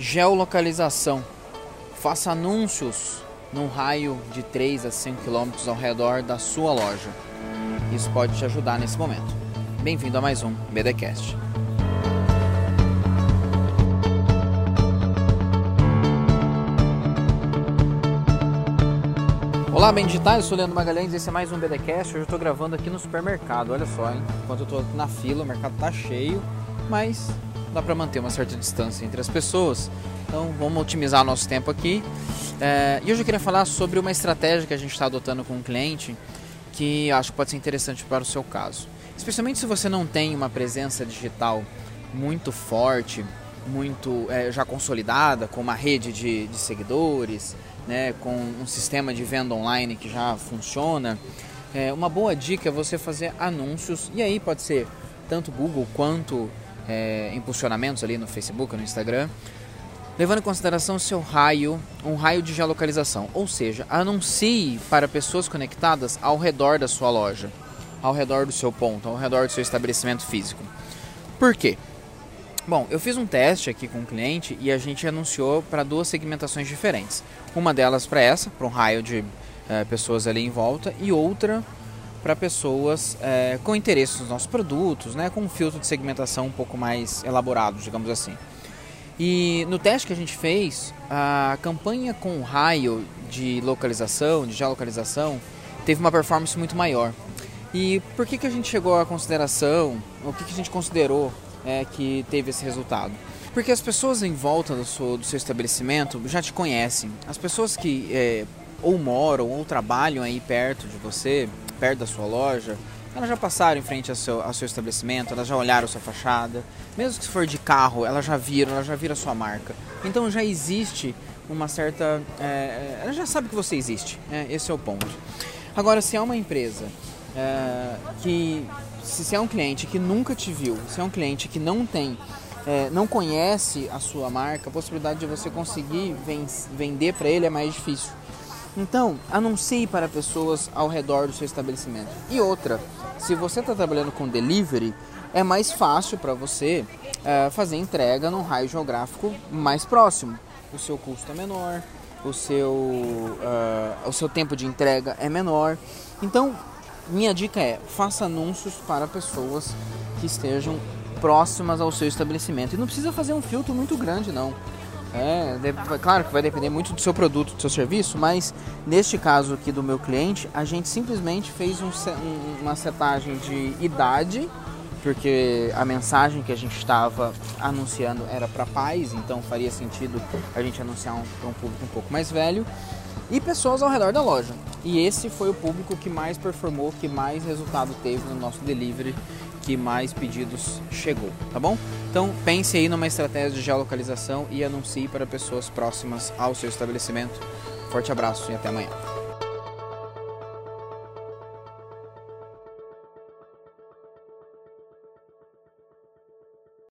Geolocalização. Faça anúncios num raio de 3 a 5 km ao redor da sua loja. Isso pode te ajudar nesse momento. Bem-vindo a mais um BDcast. Olá, bem digitais, eu sou o Leandro Magalhães, esse é mais um BDcast. Hoje eu estou gravando aqui no supermercado, olha só, hein? Enquanto eu estou na fila, o mercado está cheio, mas dá para manter uma certa distância entre as pessoas. Então vamos otimizar nosso tempo aqui. E hoje eu queria falar sobre uma estratégia que a gente está adotando com um cliente que eu acho que pode ser interessante para o seu caso. Especialmente se você não tem uma presença digital muito forte, muito já consolidada, com uma rede de seguidores, né, com um sistema de venda online que já funciona. Uma boa dica é você fazer anúncios, e aí pode ser tanto Google quanto impulsionamentos ali no Facebook, no Instagram, levando em consideração o seu raio, um raio de geolocalização, ou seja, anuncie para pessoas conectadas ao redor da sua loja, ao redor do seu ponto, ao redor do seu estabelecimento físico. Por quê? Bom, eu fiz um teste aqui com um cliente e a gente anunciou para duas segmentações diferentes. Uma delas para um raio de pessoas ali em volta, e outra para pessoas com interesse nos nossos produtos, né, com um filtro de segmentação um pouco mais elaborado, digamos assim. E no teste que a gente fez, a campanha com raio de localização, de geolocalização, teve uma performance muito maior. E por que a gente chegou à consideração, o que a gente considerou que teve esse resultado? Porque as pessoas em volta do seu estabelecimento já te conhecem. As pessoas que ou moram ou trabalham aí perto de você, perto da sua loja, elas já passaram em frente ao seu estabelecimento, elas já olharam a sua fachada. Mesmo que se for de carro, elas já viram a sua marca. Então já existe uma certa... ela já sabe que você existe, esse é o ponto. Agora, se é uma empresa se é um cliente que nunca te viu, se é um cliente que não conhece a sua marca, a possibilidade de você conseguir vender para ele é mais difícil. Então, anuncie para pessoas ao redor do seu estabelecimento. E outra, se você está trabalhando com delivery, é mais fácil para você fazer entrega num raio geográfico mais próximo. O seu custo é menor, o seu tempo de entrega é menor. Então, minha dica faça anúncios para pessoas que estejam próximas ao seu estabelecimento. E não precisa fazer um filtro muito grande, não. Claro que vai depender muito do seu produto, do seu serviço, mas neste caso aqui do meu cliente, a gente simplesmente fez uma setagem de idade, porque a mensagem que a gente estava anunciando era para pais, então faria sentido a gente anunciar para um público um pouco mais velho, e pessoas ao redor da loja. E esse foi o público que mais performou, que mais resultado teve no nosso delivery, que mais pedidos chegou, tá bom? Então pense aí numa estratégia de geolocalização e anuncie para pessoas próximas ao seu estabelecimento. Forte abraço e até amanhã.